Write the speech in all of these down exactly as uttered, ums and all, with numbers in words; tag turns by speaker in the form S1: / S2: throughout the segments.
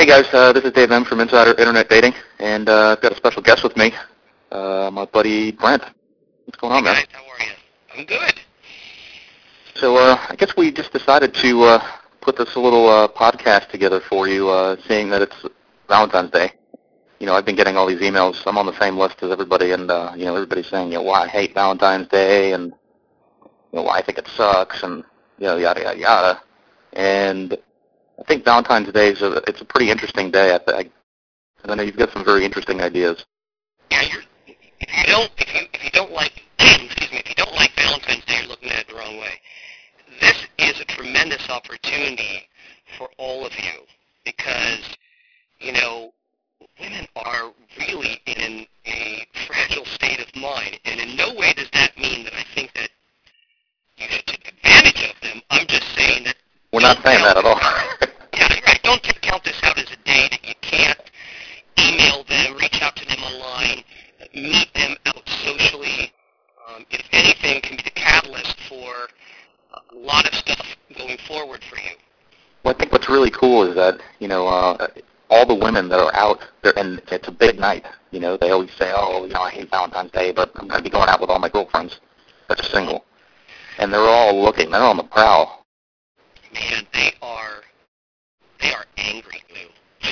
S1: Hey guys, uh, this is Dave M. from Insider Internet Dating, and uh, I've got a special guest with me, uh, my buddy Brent. What's going on,
S2: Hey
S1: man?
S2: guys, how are you? I'm good.
S1: So uh, I guess we just decided to uh, put this little uh, podcast together for you, uh, seeing that it's Valentine's Day. You know, I've been getting all these emails. I'm on the same list as everybody, and uh, you know, everybody's saying, you know, why I hate Valentine's Day, and you know, why I think it sucks, and you know, yada yada yada. And I think Valentine's Day is a, it's a pretty interesting day. I, I, I know you've got some very interesting ideas.
S2: Yeah, you're, if you don't, if you, if you don't like, excuse me, if you don't like Valentine's Day, you're looking at it the wrong way. This is a tremendous opportunity for all of you because, you know, women are really in a fragile state of mind, and in no way does that mean that I think that you should take advantage of them. I'm just saying that.
S1: We're not saying that at all.
S2: Yeah, right. Don't count this out as a day that you can't email them, reach out to them online, meet them out socially. Um, if anything, can be the catalyst for a lot of stuff going forward for you.
S1: Well, I think what's really cool is that, you know, uh, all the women that are out there, and it's a big night, you know, they always say, oh, you know, I hate Valentine's Day, but I'm going to be going out with all my girlfriends that are single. And they're all looking, they're on the prowl.
S2: Man, they are, they are angry, Lou.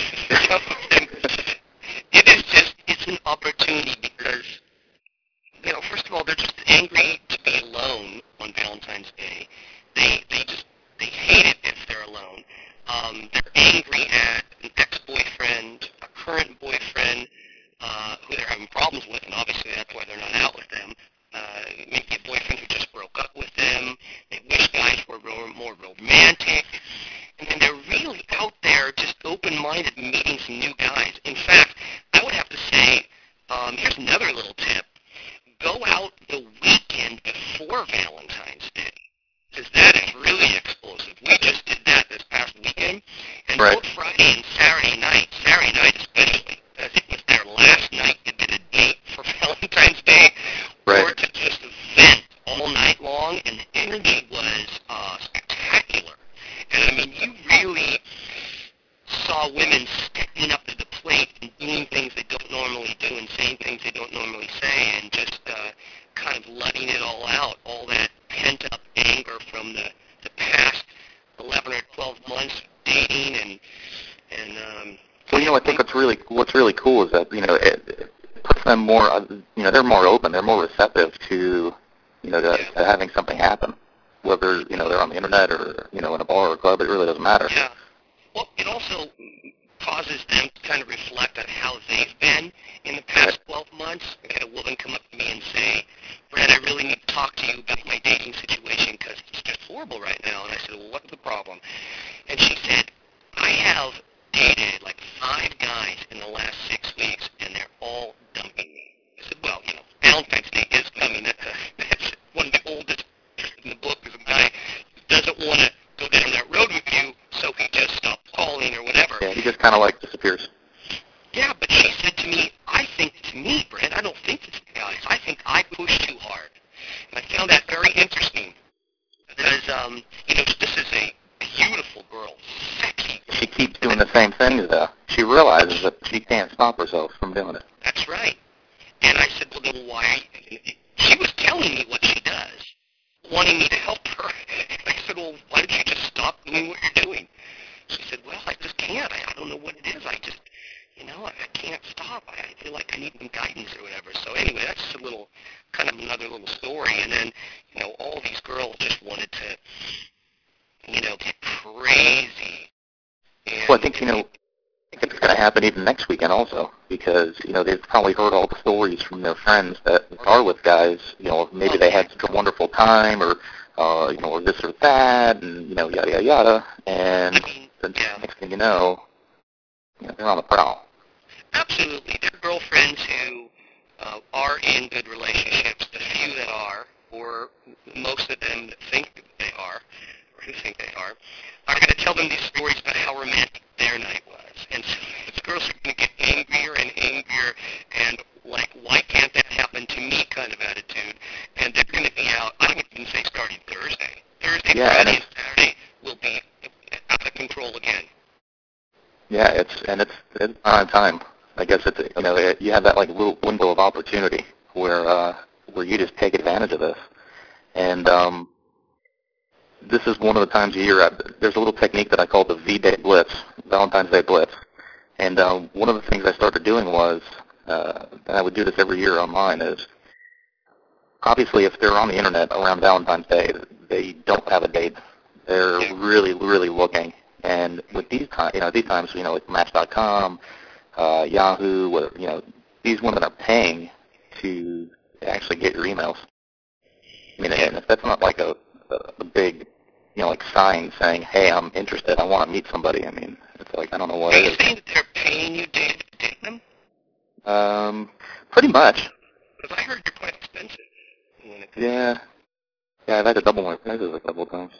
S2: It is just, it's an opportunity because, you know, first of all, they're just angry to be alone on Valentine's Day. They, they just, they hate it if they're alone. Um, they're angry at an ex-boyfriend, a current boyfriend, uh, who they're having problems with, and obviously that's why they're not out with them. Uh, maybe a boyfriend who just broke up with them. They wish guys were more romantic. And then they're really out there just open-minded, meeting some new guys. In fact, I would have to say, um, here's another little tip. Go out the weekend before Valentine's Day, because that is really explosive. We just did that this past weekend, and
S1: Right.
S2: both Friday and Saturday night, Saturday night especially, as it was their last night to get a date for Valentine's Day,
S1: Right.
S2: or to just vent all night long, and the energy was uh, spectacular. And I mean, you really saw women stepping up to the plate and doing things they don't normally do and saying things they don't normally say, and just uh, kind of letting it all out, all that pent-up anger from the, the past eleven or twelve months of dating, and and um,
S1: Well, you know, I think what's really what's really cool is that, you know, it, it puts them more, uh, you know, they're more open, they're more receptive to, you know, to,
S2: Yeah.
S1: to having something happen, whether, you know, they're on the internet or, you know, in a bar or a club. It really doesn't matter.
S2: yeah. Well, it also causes them to kind of reflect on how they've been in the past twelve months. I had a woman come up to me and say, Brad, I really need to talk to you about my dating situation because it's just horrible right now. And I said, well, what's the problem? And she said, I have dated like five guys in the last six weeks, and they're all dumping me. I said, well, you know, Valentine's Day is coming. That, uh, that's one of the oldest in the book is a guy who doesn't want to go down that road with you, so he just stopped calling or whatever.
S1: Yeah, he just kind of like disappears.
S2: Yeah, but she said to me, I think it's me, Brent. I don't think it's the guys. I think I push too hard. And I found that very interesting because, um, you know, this is a beautiful girl, sexy.
S1: She keeps doing the same things, though. She realizes that she can't stop herself from doing it.
S2: That's right. And I said, well, then why? She was telling me what she does, wanting me to help her. And I said, well, why don't you just stop doing what you're doing? She said, well, I just can't. I, I don't know what it is. I just, you know, I, I can't stop. I, I feel like I need some guidance or whatever. So anyway, that's just a little, kind of another little story. And then, you know, all these girls just wanted to, you know, get crazy. And
S1: Well, I think, you know, I think it's going to happen even next weekend also, because, you know, they've probably heard all the stories from their friends that are with guys, you know, maybe they had such a wonderful time, or, uh, you know, or this or that, and, you know, yada, yada, yada, and
S2: I mean,
S1: the
S2: yeah.
S1: next thing you know, you know, they're on the prowl.
S2: Absolutely. There are girlfriends who uh, are in good relationships, the few that are, or most of them that think that they are, or who think they are, are going to tell them these stories about how romantic their night was. And so these girls are going to get angrier and angrier and like, why can't that happen to me kind of attitude. And they're going to be out, I would even say starting Thursday. Thursday,
S1: Yeah,
S2: Friday,
S1: and
S2: and Saturday will be out of control again.
S1: Yeah, Yeah, it's and it's it's on time. I guess it's you know it, you have that like little window of opportunity where uh, where you just take advantage of this. And um, this is one of the times a year. I, there's a little technique that I call the V-Day Blitz, Valentine's Day Blitz. And uh, one of the things I started doing was, uh, and I would do this every year online, is obviously if they're on the internet around Valentine's Day, they don't have a date. They're really, really looking. And with these times, you know, these times, you know, like Match dot com, uh, Yahoo, where, you know, these women are paying to actually get your emails. I mean, and if that's not like a, a, a big, you know, like sign saying, hey, I'm interested, I want to meet somebody, I mean, it's like, I don't know what
S2: Are
S1: it
S2: you
S1: is.
S2: saying that they're paying you to date them?
S1: Um, pretty much.
S2: Because I heard you're quite expensive. When it
S1: Yeah. Yeah, I've had to double my prices a couple of times.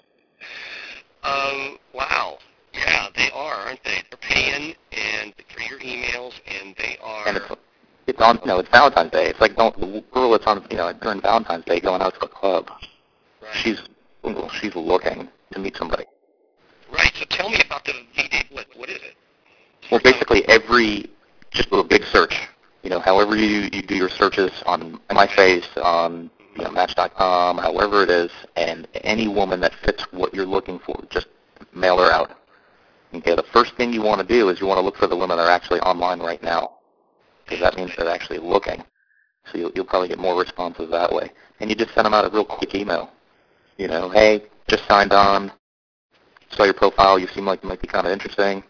S2: Um, wow. Yeah, they are, aren't they? They're paying and for your emails, and they are...
S1: And it's, it's on, you know, it's Valentine's Day. It's like don't, the girl that's on, you know, during Valentine's Day going out to a club.
S2: Right.
S1: She's, she's looking to meet somebody.
S2: Right, so tell me about the V-Day Blitz. What is it?
S1: Well, basically every, just do a big search. You know, however you, you do your searches on MySpace, on, you know, Match dot com, however it is, and any woman that fits what you're looking for, just mail her out. Okay, the first thing you want to do is you want to look for the women that are actually online right now, because that means they're actually looking. So you'll, you'll probably get more responses that way. And you just send them out a real quick email. You know, hey, just signed on, saw your profile, you seem like you might be kind of interesting.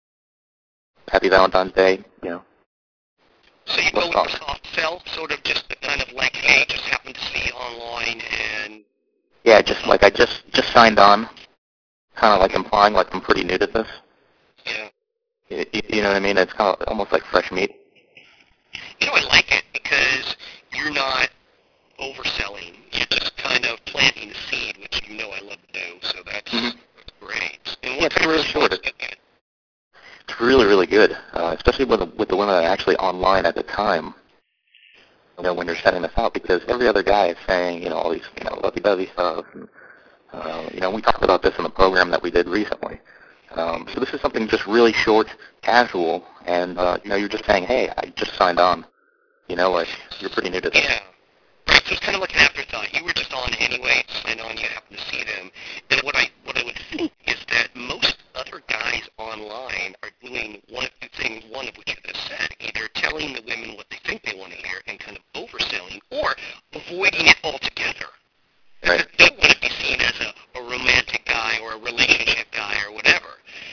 S1: Happy Valentine's Day, you know.
S2: So you go
S1: Let's
S2: with
S1: talk.
S2: the soft sell, sort of just the kind of like, hey, just happened to see you online, and...
S1: Yeah, just like I just, just signed on, kind of like implying like I'm pretty new to this.
S2: Yeah.
S1: You, you know what I mean? It's kind of almost like fresh meat.
S2: You know, I like it because you're not overselling. You're just kind of planting the seed, which you know I love to do, so that's,
S1: Mm-hmm.
S2: that's great. And
S1: Yeah,
S2: what
S1: it's
S2: kind of
S1: really
S2: response
S1: short.
S2: do you get?
S1: It's really, really good, uh, especially with the, with the women that are actually online at the time. You know, when you're setting this out, because every other guy is saying, you know, all these, you know, lovey-dovey stuff. And, uh, you know, we talked about this in the program that we did recently. Um, so this is something just really short, casual, and, uh, you know, you're just saying, hey, I just signed on. You know, like, you're pretty new to this.
S2: Yeah. Right, so it's kind of like an afterthought. You were just on anyway, signed on, you happen to see them. And what I what I would think is that most other guys online are doing one of two things, one of which you just said, either telling the women what they think they want to hear and kind of overselling, or avoiding it altogether.
S1: Right.
S2: They don't want to be seen as a, a romantic guy or a relationship guy or whatever.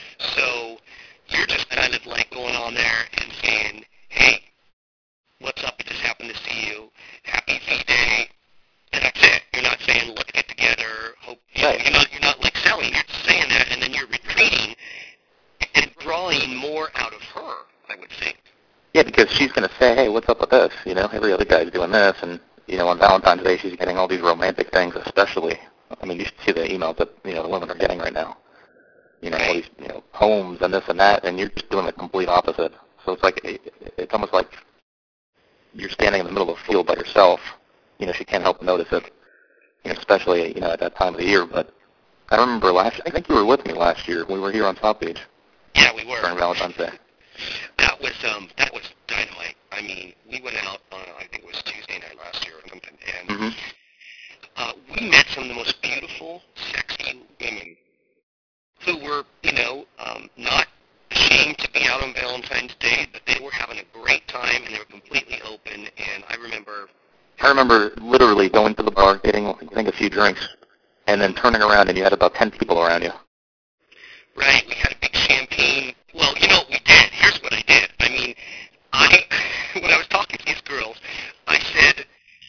S2: So you're just kind of like going on there and saying, hey, what's up? I just happened to see you. Happy V-Day. And that's it. You're not saying, let's get together. Hope, you know,
S1: Right.
S2: you're not, you're not like selling. You're just saying that, and then you're retreating and drawing more out of her, I would think.
S1: Yeah, because she's going to say, hey, what's up with this? You know, every other guy's doing this, and, you know, on Valentine's Day she's getting all these romantic things, especially. I mean, you should see the emails that, you know, the women are getting right now. You know, all these, you know, poems and this and that, and you're just doing the complete opposite. So it's like, it, it's almost like you're standing in the middle of the field by yourself. You know, she can't help but notice it, you know, especially, you know, at that time of the year. But I remember last, I think you were with me last year. We were here on South Beach.
S2: Yeah, we were.
S1: During Valentine's Day.
S2: That was, um, that was dynamite. I mean, we went out on, I think it was Tuesday night last year or something, and
S1: Mm-hmm.
S2: uh, we met some of the most beautiful, sexy women who were, you know, um, not ashamed to be out on Valentine's Day, but they were having a great time, and they were completely open, and I remember...
S1: I remember literally going to the bar, getting, getting a few drinks, and then turning around and you had about ten people around you.
S2: Right, we had a big champagne. Well, you know what we did? Here's what I did. I mean, I, when I was talking to these girls, I said,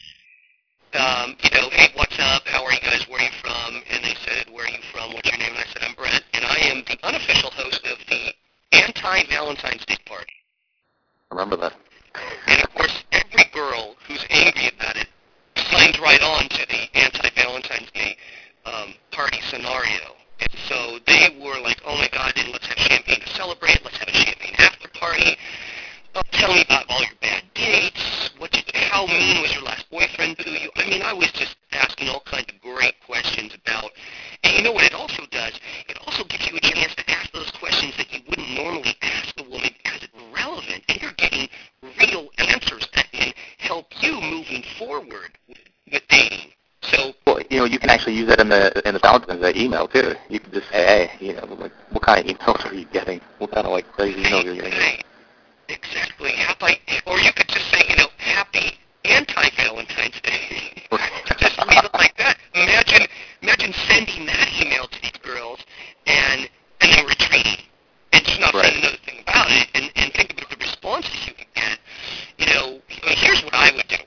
S2: um, you know, hey, what's up? How are you guys? Where are you from? And they said, where are you from? What's your name? And I said, I'm Brent, and I am the unofficial host of the anti-Valentine's Day party.
S1: I remember that.
S2: And of course, every girl who's angry about it signs right on to the anti-Valentine's Day um, party scenario. And so they were like, oh my God, then let's have champagne to celebrate. Let's have a champagne after party. Oh, tell me about all your bad dates. What did, how mean was your last boyfriend to you? I mean, I was just asking all kinds of great questions about, and you know what it also does? It also gives you a chance to ask those questions that you wouldn't normally ask a
S1: know, you can actually use that in the in the Valentine's Day email too. You can just say, hey, you know, like, what kind of emails are you getting? What kind of like crazy emails are you getting?
S2: Right. Exactly. Happy, or you could just say, you know, happy anti-Valentine's Day. Just leave it like that. Imagine, imagine sending that email to these girls and and then retreating and just not
S1: Right.
S2: saying another thing about it. And and think about the responses you could get. You know, I mean, here's what I would do.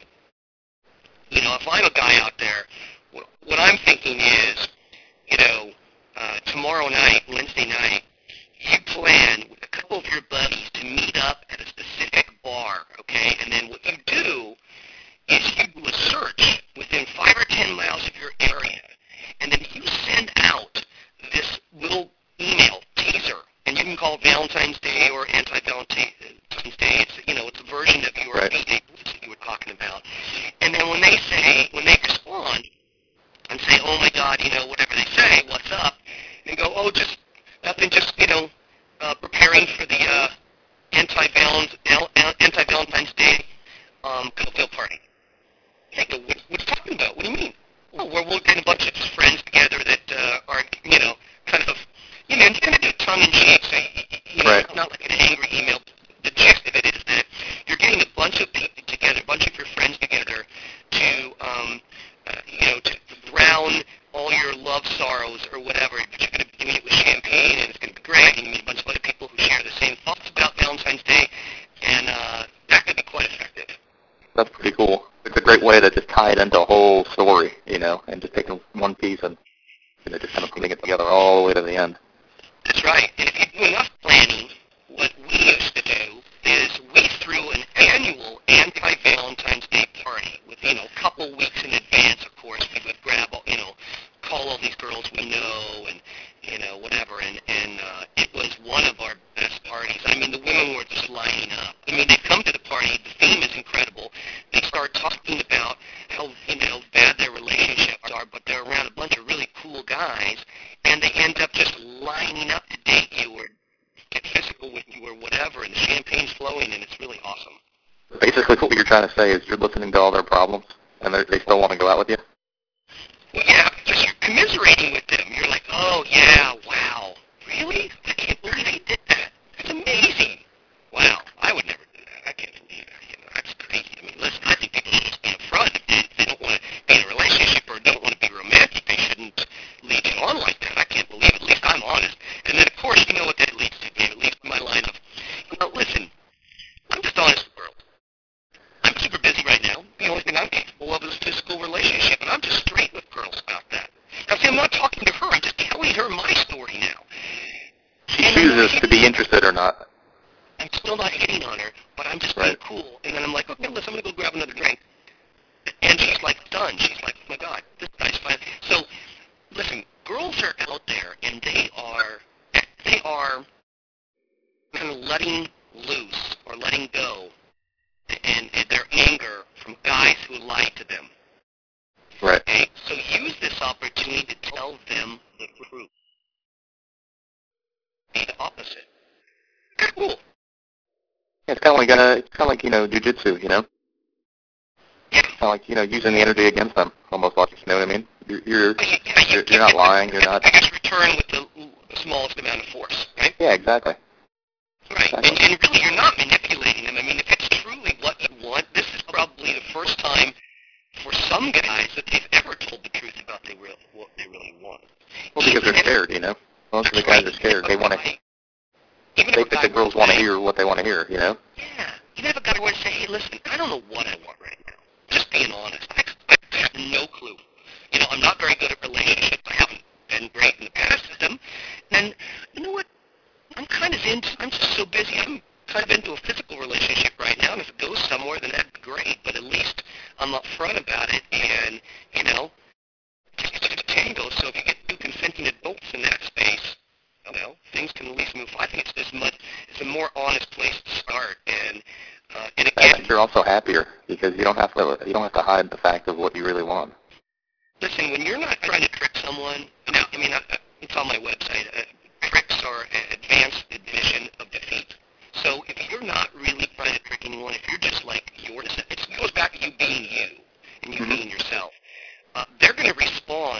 S2: You know, if I'm a guy out there, what, what I'm thinking is, you know, uh, tomorrow night, Wednesday night, you plan with a couple of your buddies to meet up at a specific bar, okay? And then what you do is you do a search within five or ten miles of your area, and then you send out this little email teaser, and you can call it Valentine's Day or anti-Valentine's Day. It's, you know, it's a version of your
S1: Right.
S2: that you were talking about. And then when they say, when they respond and say, oh my God, you know, whatever they say, what's up? And go, oh, just nothing, just, you know, uh, preparing for the uh, anti-Valentine's, anti-Valentine's Day um, cocktail party. They go, what, what are you talking about? What do you mean? Oh, well, we'll get a bunch of friends together that uh, are, you know, kind of, you know, you're going to do tongue-in-cheek, so, you know,
S1: Right.
S2: it's not like an angry email. The gist of it is that you're getting a bunch of people together, a bunch of your friends together to, um, uh, you know, to drown all your love sorrows or whatever, but you're going to be doing it with champagne, and it's going to be great, and you meet a bunch of other people who share the same thoughts about Valentine's Day, and uh, that could be quite effective.
S1: That's pretty cool. It's a great way to just tie it into a whole story, you know, and just taking one piece and, you know, just kind of putting it together all the way to the end.
S2: That's right. And if you do enough planning, what we used to do is we threw an annual anti-Valentine's Day party with, you know, a couple weeks in advance, of course. We would grab, all, you know, call all these girls we know and, you know, whatever. And, and uh, it was one of our best parties. I mean, the women were just lining up. I mean, they come to the party. The theme is incredible. They start talking about how, you know, bad their relationships are, but they're around a bunch of really cool guys, and they end up just lining up to date you or get physical with you or whatever, and the champagne's flowing, and it's really awesome.
S1: Basically, what you're trying to say is you're listening to all their problems, and they're- they still want to go out with you?
S2: Well, yeah, because you're commiserating with them. You're like, oh, yeah, wow. Really? I can't believe he did that. That's amazing. Wow, I would never do that. I can't believe that. You know, that's crazy. I mean, listen, I think people should just be upfront. If they, if they don't want to be in a relationship or don't want to be romantic, they shouldn't lead you on like that. I can't believe it. At least I'm honest. And then, of course, you know what that leads to, Dave. It leads to my line of, well, listen, I'm just honest with the world. I'm super busy right now. The only thing I'm capable of is a physical relationship, and I'm just straight with girls about that. Now, see, I'm not talking to her. I'm just telling her my story now.
S1: She
S2: And I'm not
S1: chooses to
S2: hitting
S1: be
S2: on her.
S1: interested or not.
S2: I'm still not hitting on her, but I'm just being
S1: Right.
S2: cool. And then I'm like, okay, listen, I'm going to go grab another drink. And she's like, done. She's like, oh, my God, this guy's fine. So, listen, girls are out there, and they are, they are kind of letting loose or letting go and, and their anger from guys who lied to them.
S1: Right.
S2: Okay? So use this opportunity to tell them the truth. Be the opposite. Very cool.
S1: Yeah, it's kind of like, uh, it's kind of like, you know, jujitsu, you know?
S2: Yeah.
S1: Kind of like, you know, using the energy against them, almost like, you know what I mean? You're, you're,
S2: But you, yeah, you
S1: you're,
S2: get
S1: you're not
S2: the-
S1: lying, you're
S2: get
S1: not...
S2: the biggest return with the, the smallest amount of force, right?
S1: Yeah, exactly.
S2: Right.
S1: Exactly.
S2: And, and really, you're not manipulating them. I mean, if it's truly what you want, this is probably the first time for some guys that they've ever told the truth about they real, what they really want.
S1: Well, because they're
S2: Even if-
S1: scared, you know? Most of the
S2: That's
S1: guys
S2: right.
S1: are scared. They want to...
S2: Right. Even
S1: They
S2: if a
S1: think
S2: guy
S1: the girls
S2: were
S1: want to
S2: say,
S1: hear what they want to hear, you know?
S2: Yeah. Even if a guy were to say, hey, listen, I don't know what I want right now. Just being honest. I, I have no clue. You know, I'm not very good at relationships. I haven't been great in the past with them. And you know what? I'm kind of into, I'm just so busy. I'm kind of into a physical relationship right now. And if it goes somewhere, then that'd be great. But at least I'm upfront about it. And, you know, it's a tango. So if you get two consenting adults in that space, well, things can at least move. I think it's this much, it's a more honest place to start. And, uh, and
S1: I
S2: again,
S1: think you're also happier because you don't have to you don't have to hide the fact of what you really want.
S2: listen, when you're not trying to trick someone, now, I mean, I, I- it's on my website. Uh, tricks are an advanced admission of defeat. So if you're not really trying to trick anyone, if you're just like yours, it goes back to you being you and you
S1: Mhm.
S2: being yourself. Uh, they're going to respond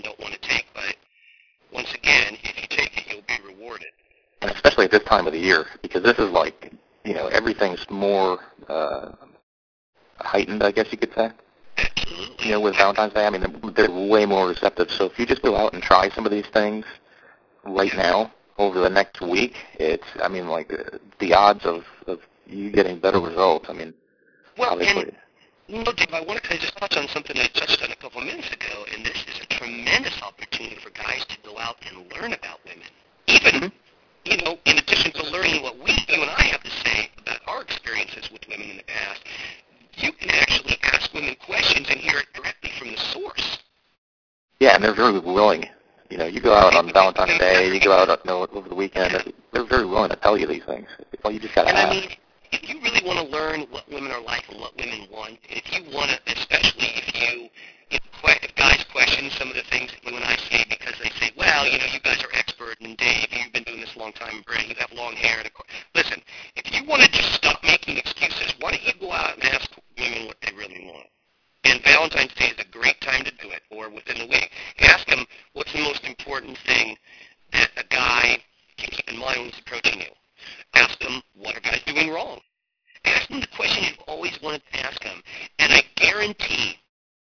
S2: men don't want to take. But once again, if you take it, you'll be rewarded.
S1: And especially at this time of the year, because this is like, you know, everything's more uh, heightened, I guess you could say.
S2: Absolutely.
S1: You know, with Valentine's Day, I mean, they're, they're way more receptive. So if you just go out and try some of these things right now, over the next week, it's, I mean, like, uh, the odds of, of you getting better results, I mean,
S2: well,
S1: obviously.
S2: And, you know, Dave, I want to kind of just touch on something I touched on a couple of minutes ago, and this is a tremendous opportunity for guys to go out and learn about women. Even, mm-hmm. you know, in addition to learning what we, you and I have to say about our experiences with women in the past, you can actually ask women questions and hear it directly from the source.
S1: Yeah, and they're very willing. You know, you go out on Valentine's Day, you go out you know, over the weekend, they're very willing to tell you these things. Well, you just got to ask.
S2: I mean, if you really want to learn what women are like and what women want, if you want to, especially if you, if, if guys question some of the things that you and I say because they say, well, you know, you guys are expert, and Dave, you've been doing this a long time, Brett, you have long hair. And listen, if you want to just stop making excuses, why don't you go out and ask women what they really want? And Valentine's Day is a great time to do it, or within the week. Ask them what's the most important thing that a guy can keep in mind when he's approaching you. Ask them what are guys doing wrong. Ask them the question you've always wanted to ask them. And I guarantee,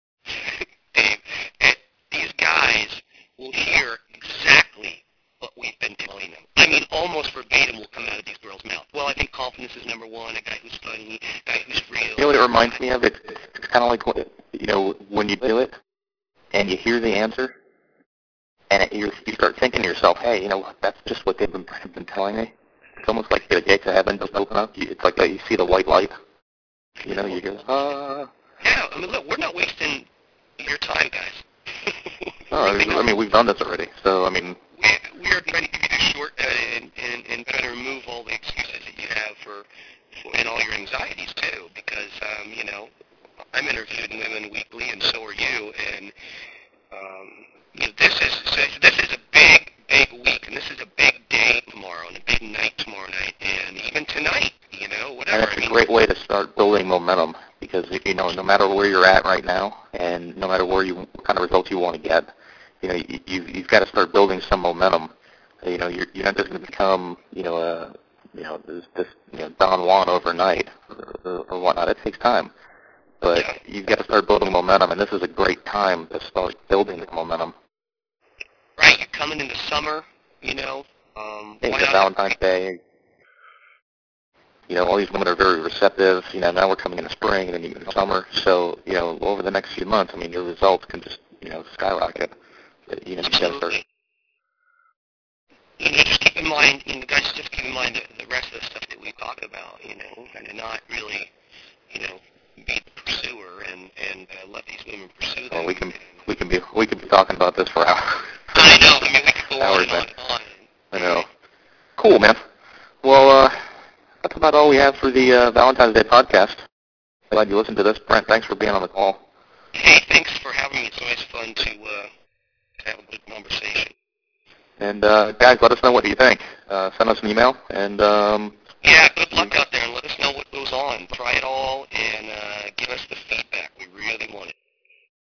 S2: Dave, that these guys will hear exactly what we've been telling them. I mean, almost verbatim will come out of these girls' mouth. Well, I think confidence is number one, a guy who's funny, a guy who's real.
S1: You know what it reminds me of? It's, it's kind of like, you know, when you do it and you hear the answer, and it, you, you start thinking to yourself, hey, you know, that's just what they've been, been telling me. It's almost like the gates of heaven just open up. You, it's like that you see the white light. You know, you go, uh...
S2: Yeah, I mean, look, we're not wasting your time, guys.
S1: No, I mean, we've done this already, so, I mean...
S2: We, we are trying to give you this short uh, and, and, and try to remove all the excuses that you have for, for and all your anxieties, too, because, um, you know, I'm interviewing women weekly, and so are you, and, um, you know, this is, this is a big, big week, and this is a big day tomorrow, and a big night tomorrow night, and even tonight, you know, whatever.
S1: And it's
S2: I mean,
S1: a great way to start building momentum, because, you know, no matter where you're at right now, and no matter where you, what kind of results you want to get, you know, you, you've, you've got to start building some momentum. You know, you're, you're not just going to become, you know, a, you know, this, this you know, Don Juan overnight or, or whatnot. It takes time. But
S2: yeah.
S1: you've got to start building momentum, and this is a great time to start building the momentum.
S2: Right, you're coming into summer, you know. Um,
S1: Yeah,
S2: why
S1: you got
S2: not?
S1: Valentine's Day. You know, all these women are very receptive. You know, now we're coming into spring and then you into summer. So, you know, over the next few months, I mean, your results can just, you know, skyrocket. You know, you got to start.
S2: Absolutely. You know, just keep in mind, you know, guys, just keep in mind the, the rest of the stuff that we talk about, you know, and not really, you know, be the pursuer and, and uh, let these women pursue them.
S1: Well, we can, we can be, we could be talking about this for hours.
S2: I know, I mean, we could go
S1: hours,
S2: on and on and on.
S1: I know. Cool, man. Well, uh, that's about all we have for the uh, Valentine's Day podcast. Glad you listened to this. Brent, thanks for being on the call.
S2: Hey, thanks for having me. It's always fun to uh, have a good conversation.
S1: And, uh, guys, let us know what you think. Uh, send us an email, and... Um,
S2: yeah, good luck out there, and let us know what goes on. Try it all.